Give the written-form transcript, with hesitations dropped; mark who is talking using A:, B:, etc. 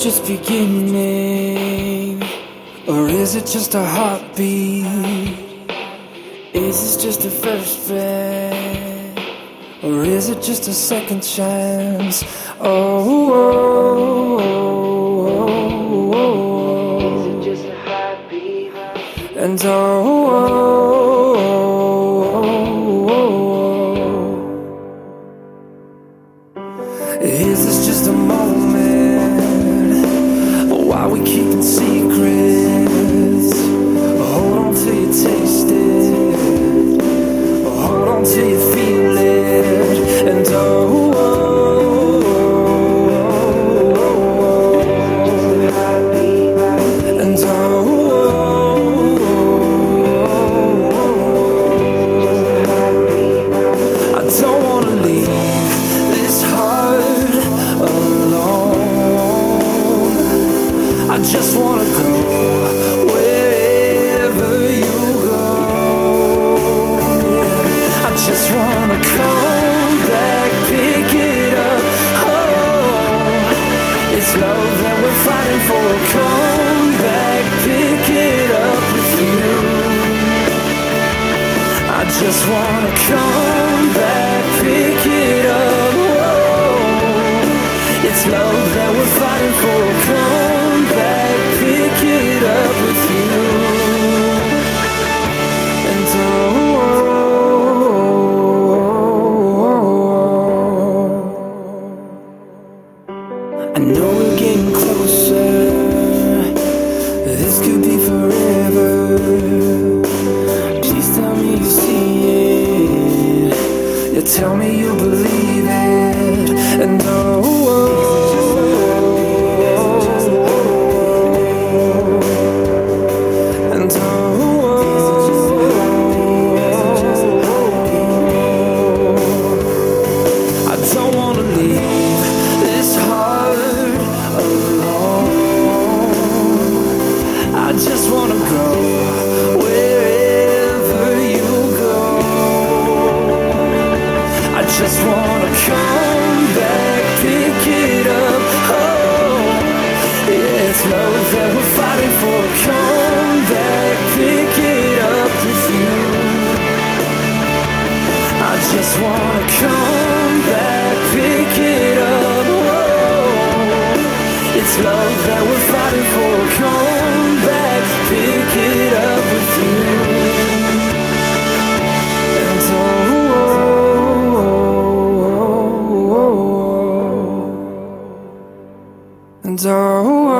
A: just beginning? Or is it just a heartbeat? Is this just the first breath? Or is it just a second chance? Oh, oh, oh, oh. Is it just a heartbeat? And oh, oh, oh, oh. Is this just a moment? Why we keeping secrets? Hold on till you taste it. Hold on till you feel it. And oh, oh, oh, oh, oh. And oh, I don't wanna leave this heart alone. I just wanna go wherever you go. I just wanna come back, pick it up. Oh, it's love that we're fighting for. Come back, pick it up with you. I just wanna come back, pick it up. Oh, it's love that we're fighting for. Come back, pick it up with you. And oh, I know we're getting closer. This could be forever. Please tell me you see it. You tell me you believe it. And oh, and oh, I don't wanna leave this heart alone. I just wanna go wherever you go. I just wanna come back, pick it up. Oh, yeah, it's love that we're fighting for. Come back, pick it up with you. I just wanna come back, pick it up. Oh, it's love that we're fighting for. Come back, pick it up with you. And oh, oh, oh, oh, oh. And oh,